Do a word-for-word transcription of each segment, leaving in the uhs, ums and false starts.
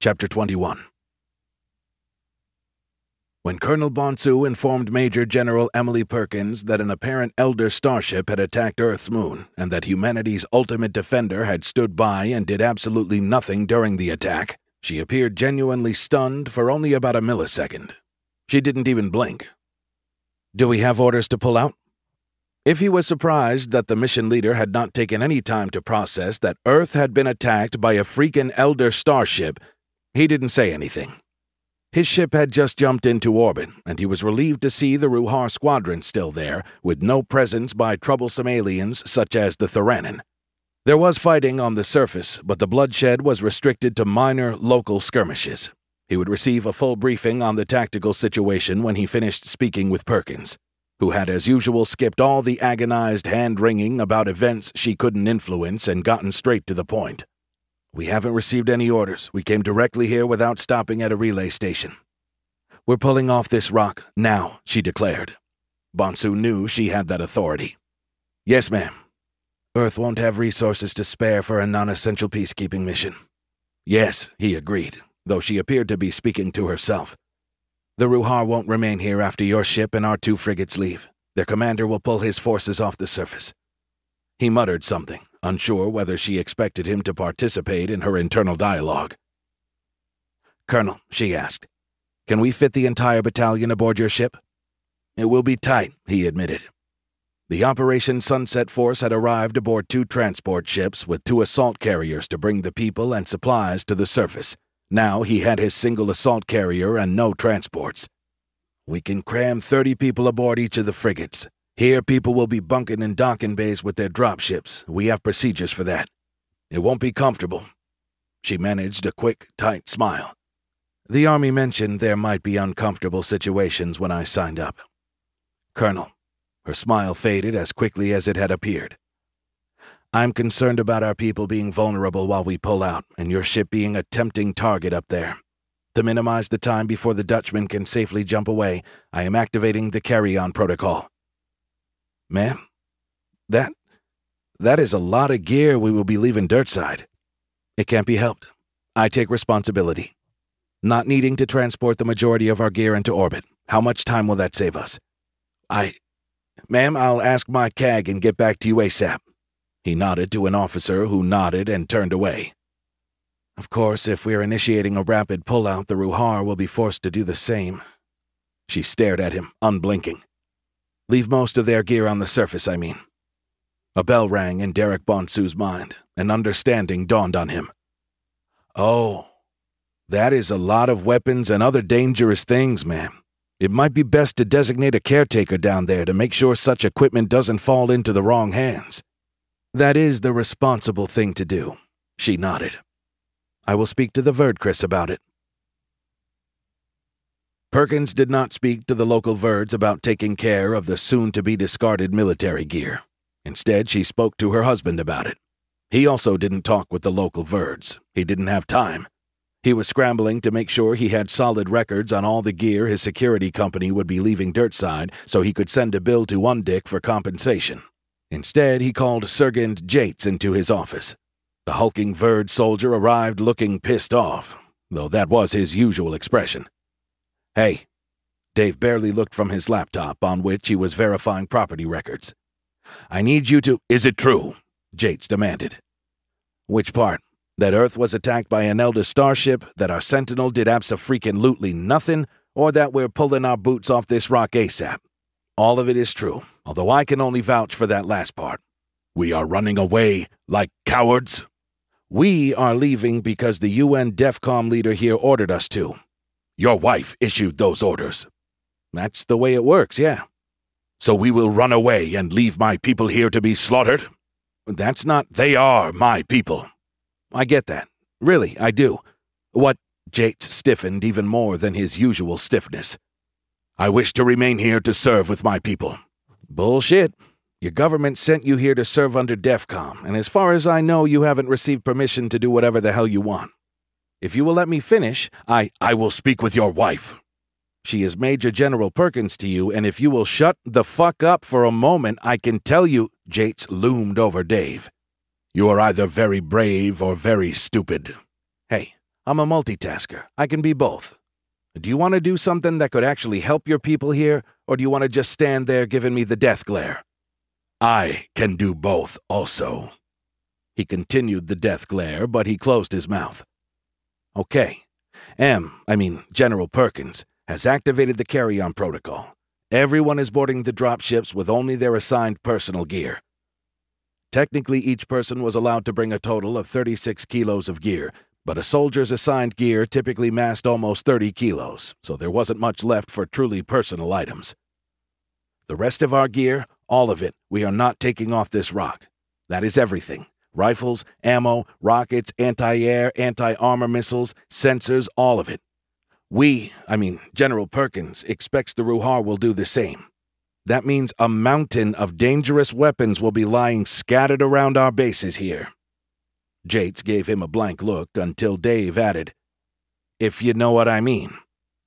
Chapter twenty-one. When Colonel Bonsu informed Major General Emily Perkins that an apparent Elder starship had attacked Earth's moon and that humanity's ultimate defender had stood by and did absolutely nothing during the attack, she appeared genuinely stunned for only about a millisecond. She didn't even blink. "Do we have orders to pull out?" If he was surprised that the mission leader had not taken any time to process that Earth had been attacked by a freaking Elder starship, he didn't say anything. His ship had just jumped into orbit, and he was relieved to see the Ruhar squadron still there, with no presence by troublesome aliens such as the Theranin. There was fighting on the surface, but the bloodshed was restricted to minor local skirmishes. He would receive a full briefing on the tactical situation when he finished speaking with Perkins, who had as usual skipped all the agonized hand-wringing about events she couldn't influence and gotten straight to the point. "We haven't received any orders. We came directly here without stopping at a relay station. We're pulling off this rock now," she declared. Bonsu knew she had that authority. "Yes, ma'am. Earth won't have resources to spare for a non-essential peacekeeping mission." "Yes," he agreed, though she appeared to be speaking to herself. "The Ruhar won't remain here after your ship and our two frigates leave. Their commander will pull his forces off the surface." He muttered something, unsure whether she expected him to participate in her internal dialogue. "Colonel," she asked, "can we fit the entire battalion aboard your ship?" "It will be tight," he admitted. The Operation Sunset Force had arrived aboard two transport ships with two assault carriers to bring the people and supplies to the surface. Now he had his single assault carrier and no transports. "We can cram thirty people aboard each of the frigates. Here people will be bunking in docking bays with their dropships. We have procedures for that. It won't be comfortable." She managed a quick, tight smile. "The Army mentioned there might be uncomfortable situations when I signed up." "Colonel," her smile faded as quickly as it had appeared. "I'm concerned about our people being vulnerable while we pull out, and your ship being a tempting target up there. To minimize the time before the Dutchman can safely jump away, I am activating the carry-on protocol." "Ma'am, that, that is a lot of gear we will be leaving Dirtside." "It can't be helped. I take responsibility. Not needing to transport the majority of our gear into orbit. How much time will that save us?" I... "Ma'am, I'll ask my C A G and get back to you ASAP." He nodded to an officer who nodded and turned away. "Of course, if we're initiating a rapid pullout, the Ruhar will be forced to do the same." She stared at him, unblinking. "Leave most of their gear on the surface, I mean." A bell rang in Derek Bonsu's mind. An understanding dawned on him. "Oh, that is a lot of weapons and other dangerous things, ma'am. It might be best to designate a caretaker down there to make sure such equipment doesn't fall into the wrong hands." "That is the responsible thing to do," she nodded. "I will speak to the Verdcris about it." Perkins did not speak to the local Verds about taking care of the soon-to-be-discarded military gear. Instead, she spoke to her husband about it. He also didn't talk with the local Verds. He didn't have time. He was scrambling to make sure he had solid records on all the gear his security company would be leaving Dirtside so he could send a bill to Undick for compensation. Instead, he called Sergeant Jates into his office. The hulking Verd soldier arrived looking pissed off, though that was his usual expression. "Hey." Dave barely looked from his laptop, on which he was verifying property records. "I need you to—" "Is it true?" Jates demanded. "Which part? That Earth was attacked by an Elder starship, that our Sentinel did abso-freaking-lutely nothing, or that we're pulling our boots off this rock ASAP? All of it is true, although I can only vouch for that last part." "We are running away like cowards?" "We are leaving because the U N DEFCOM leader here ordered us to." "Your wife issued those orders?" "That's the way it works, yeah." "So we will run away and leave my people here to be slaughtered?" "That's not—" "They are my people." "I get that. Really, I do. What—" Jates stiffened even more than his usual stiffness. "I wish to remain here to serve with my people." "Bullshit. Your government sent you here to serve under DEFCOM, and as far as I know, you haven't received permission to do whatever the hell you want. If you will let me finish, I— "I will speak with your wife." "She is Major General Perkins to you, and if you will shut the fuck up for a moment, I can tell you—" Jates loomed over Dave. "You are either very brave or very stupid." "Hey, I'm a multitasker. I can be both. Do you want to do something that could actually help your people here, or do you want to just stand there giving me the death glare? I can do both also. He continued the death glare, but he closed his mouth. Okay. M, I mean General Perkins, has activated the carry-on protocol. Everyone is boarding the dropships with only their assigned personal gear. Technically, each person was allowed to bring a total of thirty-six kilos of gear, but a soldier's assigned gear typically massed almost thirty kilos, so there wasn't much left for truly personal items. The rest of our gear, all of it, we are not taking off this rock. That is everything. Rifles, ammo, rockets, anti-air, anti-armor missiles, sensors, all of it. We, I mean General Perkins, expects the Ruhar will do the same. That means a mountain of dangerous weapons will be lying scattered around our bases here. Jates gave him a blank look until Dave added, "If you know what I mean."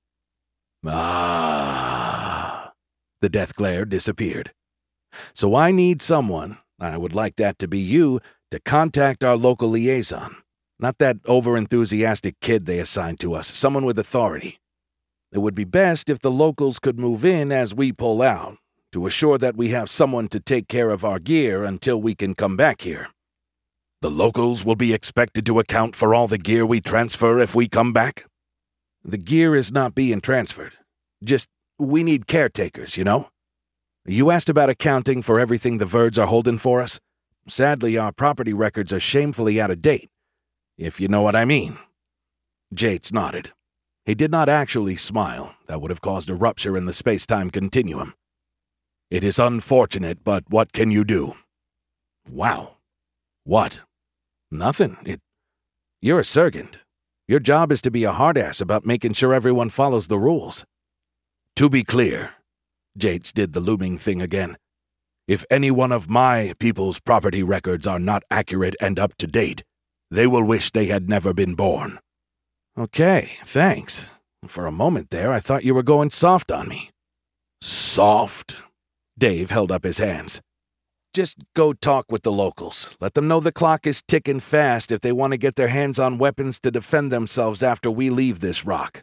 Ah. The death glare disappeared. So I need someone, I would like that to be you, to contact our local liaison. Not that over-enthusiastic kid they assigned to us, someone with authority. It would be best if the locals could move in as we pull out, to assure that we have someone to take care of our gear until we can come back here. The locals will be expected to account for all the gear we transfer if we come back? The gear is not being transferred. Just, we need caretakers, you know? You asked about accounting for everything the Verds are holding for us? Sadly, our property records are shamefully out of date, if you know what I mean. Jates nodded. He did not actually smile. That would have caused a rupture in the space-time continuum. It is unfortunate, but what can you do? Wow. What? Nothing. It. You're a Sergeant. Your job is to be a hard-ass about making sure everyone follows the rules. To be clear, Jates did the looming thing again. If any one of my people's property records are not accurate and up to date, they will wish they had never been born. Okay, thanks. For a moment there, I thought you were going soft on me. Soft? Dave held up his hands. Just go talk with the locals. Let them know the clock is ticking fast if they want to get their hands on weapons to defend themselves after we leave this rock.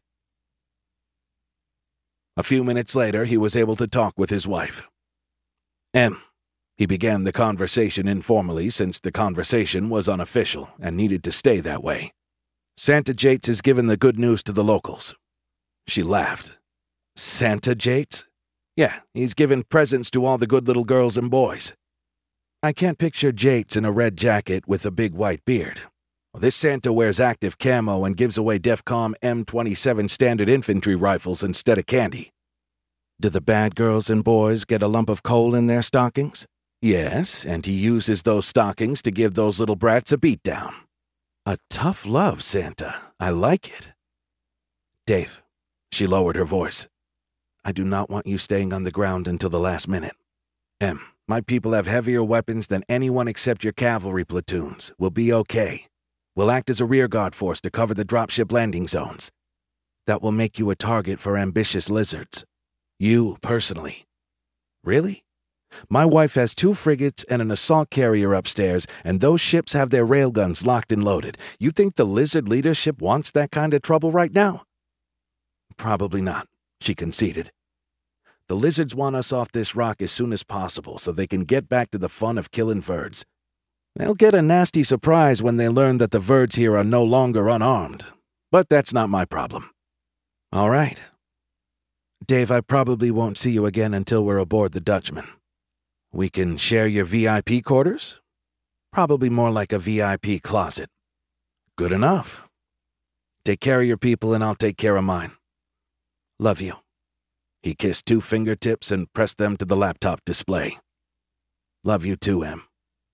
A few minutes later, he was able to talk with his wife. M. He began the conversation informally since the conversation was unofficial and needed to stay that way. Santa Jates has given the good news to the locals. She laughed. Santa Jates? Yeah, he's given presents to all the good little girls and boys. I can't picture Jates in a red jacket with a big white beard. This Santa wears active camo and gives away DEFCON M twenty-seven standard infantry rifles instead of candy. Do the bad girls and boys get a lump of coal in their stockings? Yes, and he uses those stockings to give those little brats a beatdown. A tough love, Santa. I like it. Dave, she lowered her voice. I do not want you staying on the ground until the last minute. M, my people have heavier weapons than anyone except your cavalry platoons. We'll be okay. We'll act as a rearguard force to cover the dropship landing zones. That will make you a target for ambitious lizards. You, personally. Really? My wife has two frigates and an assault carrier upstairs, and those ships have their railguns locked and loaded. You think the lizard leadership wants that kind of trouble right now? Probably not, she conceded. The lizards want us off this rock as soon as possible so they can get back to the fun of killing Verds. They'll get a nasty surprise when they learn that the Verds here are no longer unarmed. But that's not my problem. All right. Dave, I probably won't see you again until we're aboard the Dutchman. We can share your V I P quarters? Probably more like a V I P closet. Good enough. Take care of your people and I'll take care of mine. Love you. He kissed two fingertips and pressed them to the laptop display. Love you too, Em.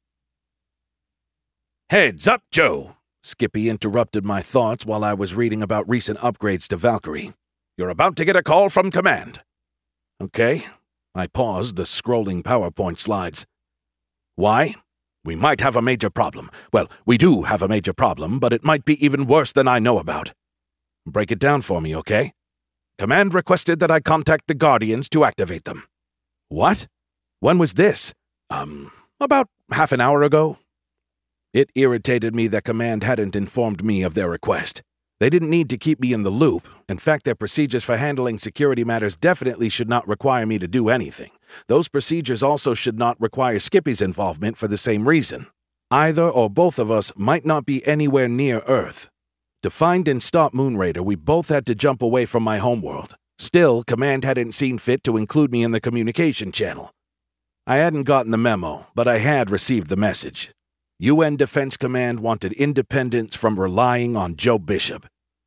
Heads up, Joe! Skippy interrupted my thoughts while I was reading about recent upgrades to Valkyrie. You're about to get a call from command. Okay. I paused the scrolling PowerPoint slides. Why? We might have a major problem. Well, we do have a major problem, but it might be even worse than I know about. Break it down for me, okay? Command requested that I contact the Guardians to activate them. What? When was this? Um, about half an hour ago. It irritated me that Command hadn't informed me of their request. They didn't need to keep me in the loop. In fact, their procedures for handling security matters definitely should not require me to do anything. Those procedures also should not require Skippy's involvement for the same reason. Either or both of us might not be anywhere near Earth. To find and stop Moonraider, we both had to jump away from my homeworld. Still, Command hadn't seen fit to include me in the communication channel. I hadn't gotten the memo, but I had received the message. U N Defense Command wanted independence from relying on Joe Bishop.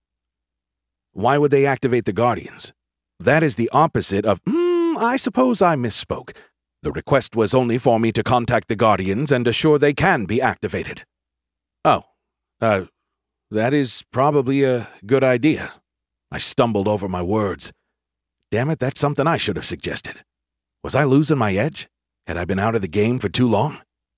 Why would they activate the Guardians? That is the opposite of, hmm, I suppose I misspoke. The request was only for me to contact the Guardians and assure they can be activated. Oh, uh, that is probably a good idea. I stumbled over my words. Damn it, that's something I should have suggested. Was I losing my edge? Had I been out of the game for too long?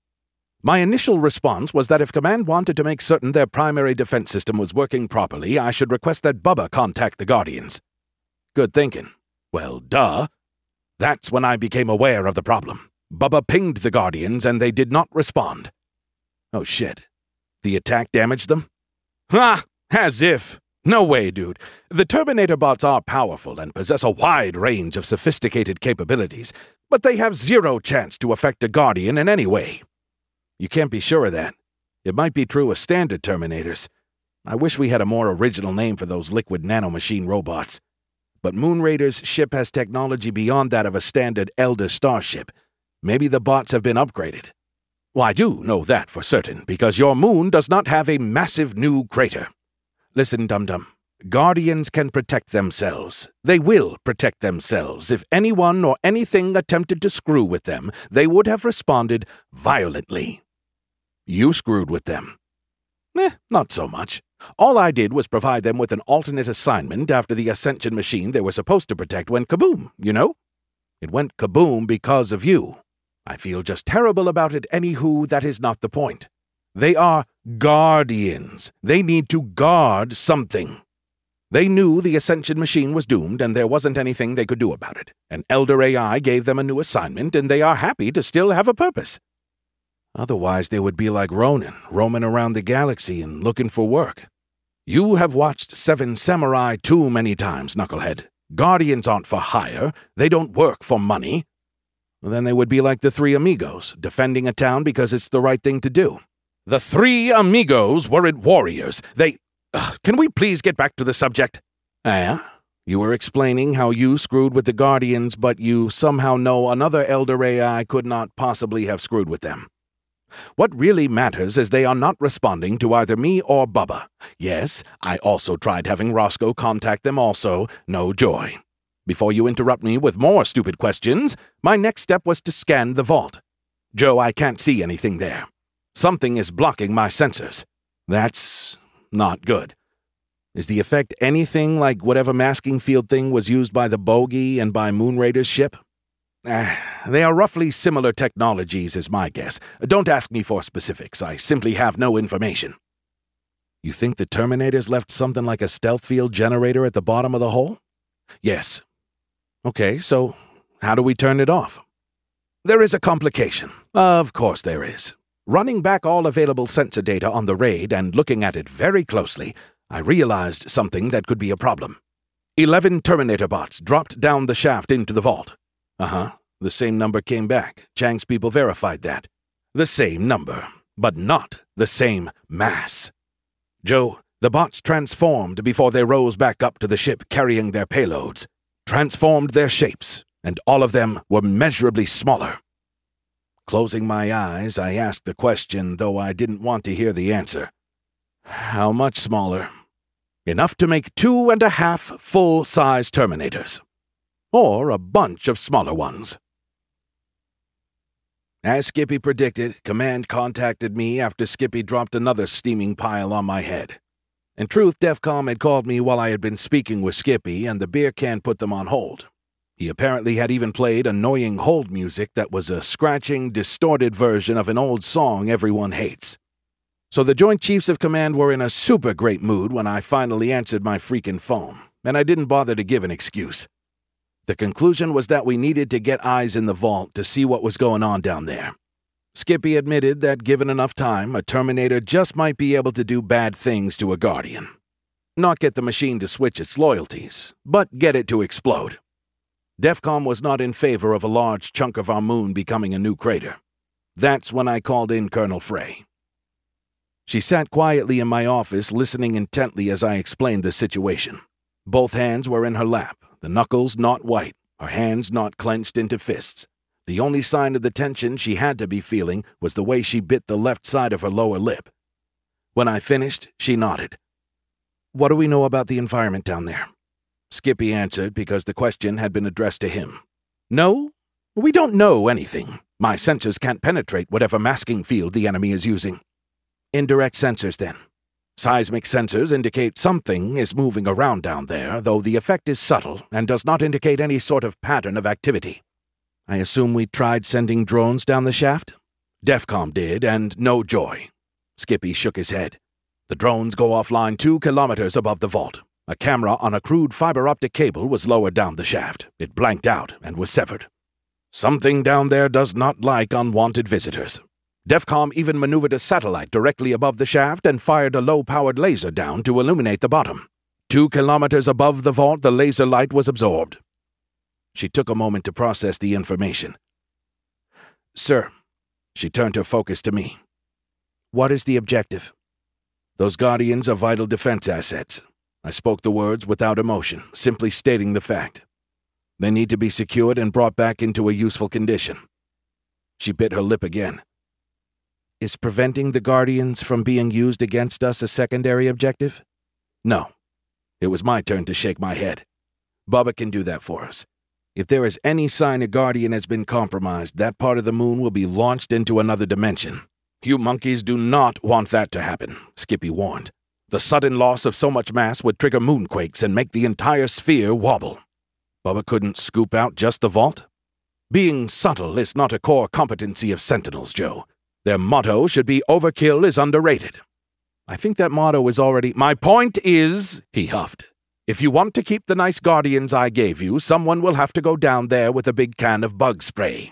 My initial response was that if Command wanted to make certain their primary defense system was working properly, I should request that Bubba contact the Guardians. Good thinking. Well, duh. That's when I became aware of the problem. Bubba pinged the Guardians and they did not respond. Oh shit. The attack damaged them? Ha! As if. No way, dude. The Terminator bots are powerful and possess a wide range of sophisticated capabilities, but they have zero chance to affect a Guardian in any way. You can't be sure of that. It might be true of standard Terminators. I wish we had a more original name for those liquid nanomachine robots. But Moonraider's ship has technology beyond that of a standard Elder starship. Maybe the bots have been upgraded. Well, I do know that for certain, because your moon does not have a massive new crater. Listen, dum-dum. Guardians can protect themselves. They will protect themselves. If anyone or anything attempted to screw with them, they would have responded violently. You screwed with them. Eh, not so much. All I did was provide them with an alternate assignment after the Ascension machine they were supposed to protect went kaboom, you know? It went kaboom because of you. I feel just terrible about it, anywho, that is not the point. They are Guardians. They need to guard something. They knew the Ascension machine was doomed and there wasn't anything they could do about it. An Elder A I gave them a new assignment and they are happy to still have a purpose. Otherwise, they would be like Ronin, roaming around the galaxy and looking for work. You have watched Seven Samurai too many times, Knucklehead. Guardians aren't for hire. They don't work for money. Well, then they would be like the Three Amigos, defending a town because it's the right thing to do. The Three Amigos weren't warriors. They... Ugh, can we please get back to the subject? Ah, you were explaining how you screwed with the Guardians, but you somehow know another Elder A I could not possibly have screwed with them. What really matters is they are not responding to either me or Bubba. Yes, I also tried having Roscoe contact them also. No joy. Before you interrupt me with more stupid questions, my next step was to scan the vault. Joe, I can't see anything there. Something is blocking my sensors. That's not good. Is the effect anything like whatever masking field thing was used by the Bogey and by Moonraider's ship? Uh, they are roughly similar technologies is my guess. Don't ask me for specifics. I simply have no information. You think the Terminators left something like a stealth field generator at the bottom of the hole? Yes. Okay, so how do we turn it off? There is a complication. Of course there is. Running back all available sensor data on the raid and looking at it very closely, I realized something that could be a problem. Eleven Terminator bots dropped down the shaft into the vault. Uh-huh. The same number came back. Chang's people verified that. The same number, but not the same mass. Joe, the bots transformed before they rose back up to the ship carrying their payloads. Transformed their shapes, and all of them were measurably smaller. Closing my eyes, I asked the question, though I didn't want to hear the answer. How much smaller? Enough to make two and a half full-size Terminators. Or a bunch of smaller ones. As Skippy predicted, Command contacted me after Skippy dropped another steaming pile on my head. In truth, DEFCON had called me while I had been speaking with Skippy, and the beer can put them on hold. He apparently had even played annoying hold music that was a scratching, distorted version of an old song everyone hates. So the Joint Chiefs of Command were in a super great mood when I finally answered my freaking phone, and I didn't bother to give an excuse. The conclusion was that we needed to get eyes in the vault to see what was going on down there. Skippy admitted that given enough time, a Terminator just might be able to do bad things to a Guardian. Not get the machine to switch its loyalties, but get it to explode. DEFCON was not in favor of a large chunk of our moon becoming a new crater. That's when I called in Colonel Frey. She sat quietly in my office, listening intently as I explained the situation. Both hands were in her lap, the knuckles not white, her hands not clenched into fists. The only sign of the tension she had to be feeling was the way she bit the left side of her lower lip. When I finished, she nodded. "What do we know about the environment down there?" Skippy answered because the question had been addressed to him. "No, we don't know anything. My sensors can't penetrate whatever masking field the enemy is using." "Indirect sensors, then." "Seismic sensors indicate something is moving around down there, though the effect is subtle and does not indicate any sort of pattern of activity." "I assume we tried sending drones down the shaft?" "DEFCON did, and no joy." Skippy shook his head. "The drones go offline two kilometers above the vault. A camera on a crude fiber-optic cable was lowered down the shaft. It blanked out and was severed. Something down there does not like unwanted visitors. DEFCON even maneuvered a satellite directly above the shaft and fired a low-powered laser down to illuminate the bottom. Two kilometers above the vault, the laser light was absorbed." She took a moment to process the information. "Sir," she turned her focus to me. "What is the objective?" "Those Guardians are vital defense assets." I spoke the words without emotion, simply stating the fact. "They need to be secured and brought back into a useful condition." She bit her lip again. "Is preventing the Guardians from being used against us a secondary objective?" "No." It was my turn to shake my head. "Bubba can do that for us. If there is any sign a Guardian has been compromised, that part of the moon will be launched into another dimension. You monkeys do not want that to happen," Skippy warned. "The sudden loss of so much mass would trigger moonquakes and make the entire sphere wobble." Bubba couldn't scoop out just the vault? "Being subtle is not a core competency of Sentinels, Joe. Their motto should be overkill is underrated." "I think that motto is already—" "My point is," he huffed, "if you want to keep the nice Guardians I gave you, someone will have to go down there with a big can of bug spray."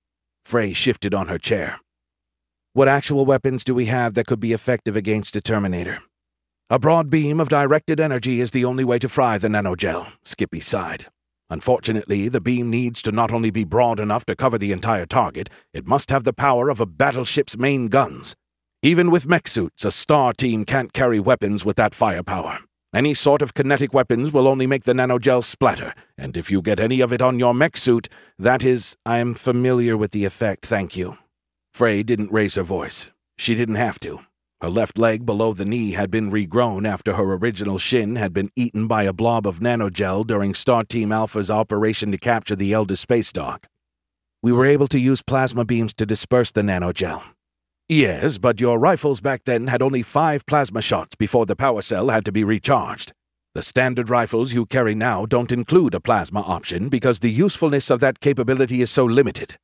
Frey shifted on her chair. "What actual weapons do we have that could be effective against a Terminator?" "A broad beam of directed energy is the only way to fry the nanogel," Skippy sighed. "Unfortunately, the beam needs to not only be broad enough to cover the entire target, it must have the power of a battleship's main guns. Even with mech suits, a star team can't carry weapons with that firepower. Any sort of kinetic weapons will only make the nanogel splatter, and if you get any of it on your mech suit, that is—" "I am familiar with the effect, thank you." Frey didn't raise her voice. She didn't have to. Her left leg below the knee had been regrown after her original shin had been eaten by a blob of nanogel during Star Team Alpha's operation to capture the Elder space dock. "We were able to use plasma beams to disperse the nanogel." "Yes, but your rifles back then had only five plasma shots before the power cell had to be recharged. The standard rifles you carry now don't include a plasma option because the usefulness of that capability is so limited."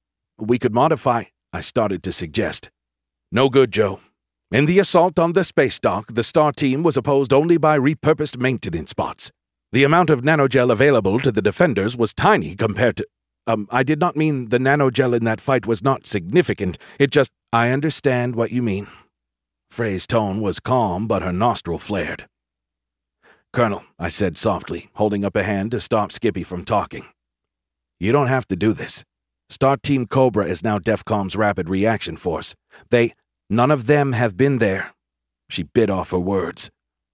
"We could modify," I started to suggest. "No good, Joe. In the assault on the space dock, the Star Team was opposed only by repurposed maintenance bots. The amount of nanogel available to the defenders was tiny compared to— Um, I did not mean the nanogel in that fight was not significant. It just— "I understand what you mean." Frey's tone was calm, but her nostril flared. "Colonel," I said softly, holding up a hand to stop Skippy from talking. "You don't have to do this. Star Team Cobra is now DEFCON's rapid reaction force. They— None of them have been there." She bit off her words.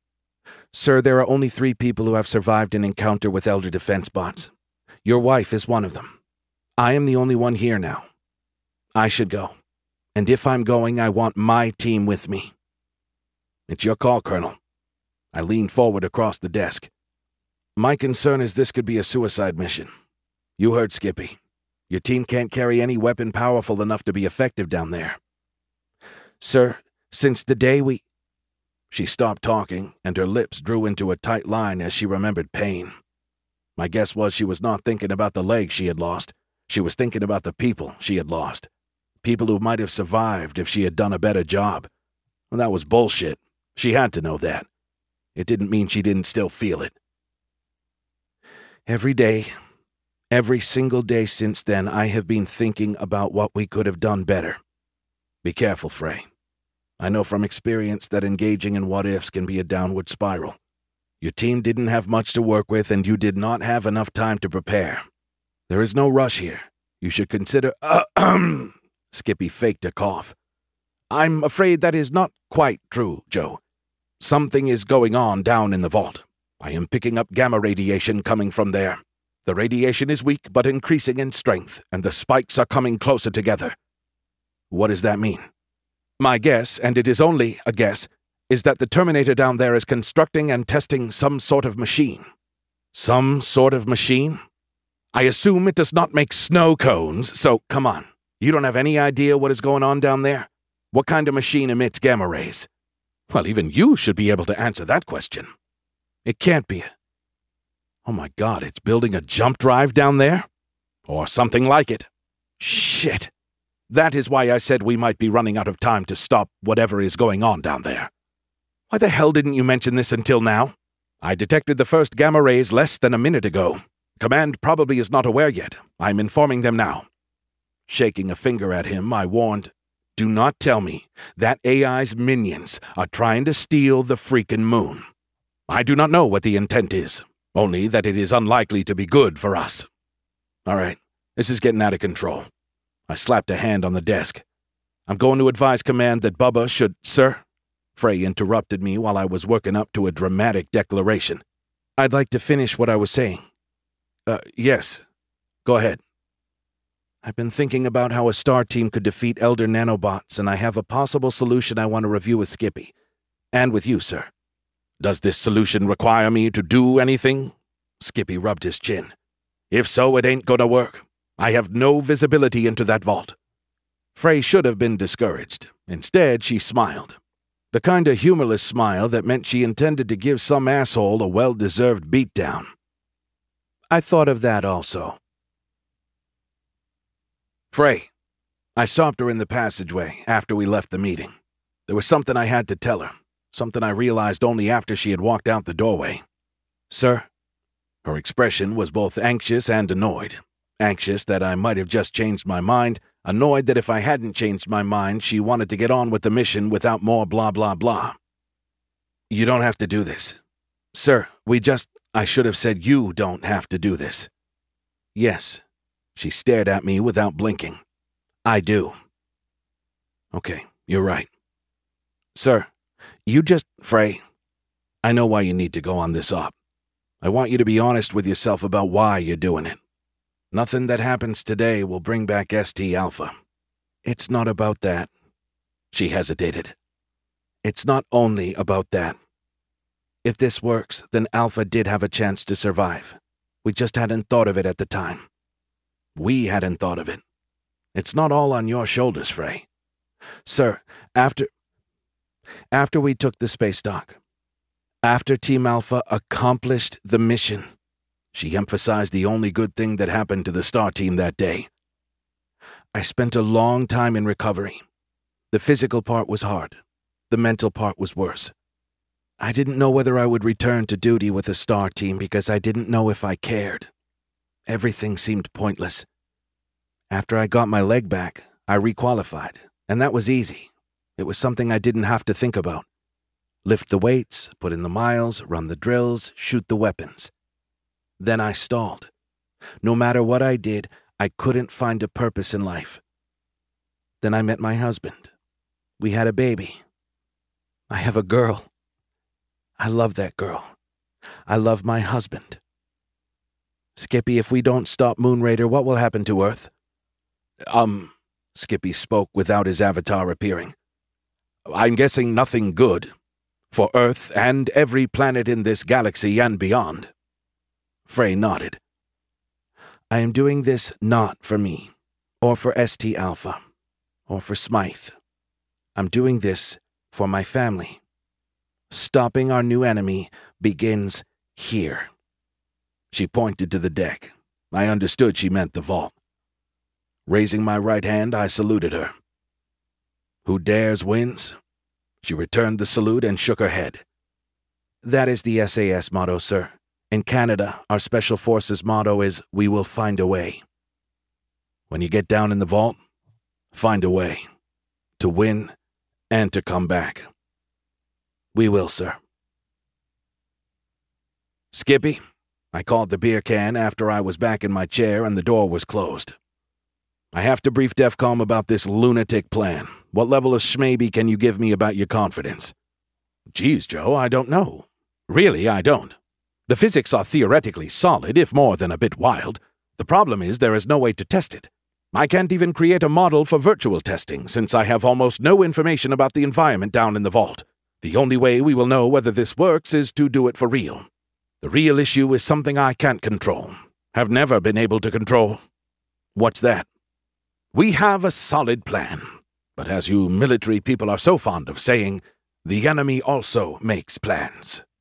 "Sir, there are only three people who have survived an encounter with Elder defense bots. Your wife is one of them. I am the only one here now. I should go. And if I'm going, I want my team with me." "It's your call, Colonel." I leaned forward across the desk. "My concern is this could be a suicide mission. You heard Skippy. Your team can't carry any weapon powerful enough to be effective down there. Sir, since the day we—" She stopped talking, and her lips drew into a tight line as she remembered pain. My guess was she was not thinking about the leg she had lost. She was thinking about the people she had lost. People who might have survived if she had done a better job. Well, that was bullshit. She had to know that. It didn't mean she didn't still feel it. "Every day, every single day since then, I have been thinking about what we could have done better. Be careful, Frey. I know from experience that engaging in what-ifs can be a downward spiral. Your team didn't have much to work with, and you did not have enough time to prepare. There is no rush here. You should consider— uh, Skippy faked a cough. I'm afraid that is not quite true, Joe. Something is going on down in the vault. I am picking up gamma radiation coming from there. The radiation is weak but increasing in strength, and the spikes are coming closer together. What does that mean? My guess, and it is only a guess, is that the Terminator down there is constructing and testing some sort of machine. Some sort of machine? I assume it does not make snow cones, so come on. You don't have any idea what is going on down there? What kind of machine emits gamma rays? Well, even you should be able to answer that question. It can't be. Oh my God, it's building a jump drive down there? Or something like it. Shit. That is why I said we might be running out of time to stop whatever is going on down there. Why the hell didn't you mention this until now? I detected the first gamma rays less than a minute ago. Command probably is not aware yet. I'm informing them now. Shaking a finger at him, I warned, do not tell me that A I's minions are trying to steal the freaking moon. I do not know what the intent is, only that it is unlikely to be good for us. All right, this is getting out of control. I slapped a hand on the desk. I'm going to advise Command that Bubba should— Sir? Frey interrupted me while I was working up to a dramatic declaration. I'd like to finish what I was saying. Uh, yes. Go ahead. I've been thinking about how a star team could defeat Elder nanobots, and I have a possible solution I want to review with Skippy. And with you, sir. Does this solution require me to do anything? Skippy rubbed his chin. If so, it ain't gonna work. I have no visibility into that vault. Frey should have been discouraged. Instead, she smiled. The kind of humorless smile that meant she intended to give some asshole a well-deserved beatdown. I thought of that also. Frey. I stopped her in the passageway after we left the meeting. There was something I had to tell her, something I realized only after she had walked out the doorway. Sir? Her expression was both anxious and annoyed. Anxious that I might have just changed my mind, annoyed that if I hadn't changed my mind, she wanted to get on with the mission without more blah blah blah. You don't have to do this. Sir, we just— I should have said you don't have to do this. Yes. She stared at me without blinking. I do. Okay, you're right. Sir, you just— Frey, I know why you need to go on this op. I want you to be honest with yourself about why you're doing it. Nothing that happens today will bring back S T Alpha. It's not about that. She hesitated. It's not only about that. If this works, then Alpha did have a chance to survive. We just hadn't thought of it at the time. We hadn't thought of it. It's not all on your shoulders, Frey. Sir, after... After we took the space dock, after Team Alpha accomplished the mission, she emphasized the only good thing that happened to the Star Team that day. I spent a long time in recovery. The physical part was hard. The mental part was worse. I didn't know whether I would return to duty with the Star Team because I didn't know if I cared. Everything seemed pointless. After I got my leg back, I requalified, and that was easy. It was something I didn't have to think about. Lift the weights, put in the miles, run the drills, shoot the weapons. Then I stalled. No matter what I did, I couldn't find a purpose in life. Then I met my husband. We had a baby. I have a girl. I love that girl. I love my husband. Skippy, if we don't stop Moonraider, what will happen to Earth? Um, Skippy spoke without his avatar appearing. I'm guessing nothing good. For Earth and every planet in this galaxy and beyond. Frey nodded. I am doing this not for me, or for S T Alpha, or for Smythe. I'm doing this for my family. Stopping our new enemy begins here. She pointed to the deck. I understood she meant the vault. Raising my right hand, I saluted her. Who dares wins? She returned the salute and shook her head. That is the S A S motto, sir. In Canada, our Special Forces motto is, we will find a way. When you get down in the vault, find a way. To win and to come back. We will, sir. Skippy, I called the beer can after I was back in my chair and the door was closed. I have to brief DEFCOM about this lunatic plan. What level of schmaybe can you give me about your confidence? Geez, Joe, I don't know. Really, I don't. The physics are theoretically solid, if more than a bit wild. The problem is there is no way to test it. I can't even create a model for virtual testing, since I have almost no information about the environment down in the vault. The only way we will know whether this works is to do it for real. The real issue is something I can't control. Have never been able to control. What's that? We have a solid plan. But as you military people are so fond of saying, the enemy also makes plans.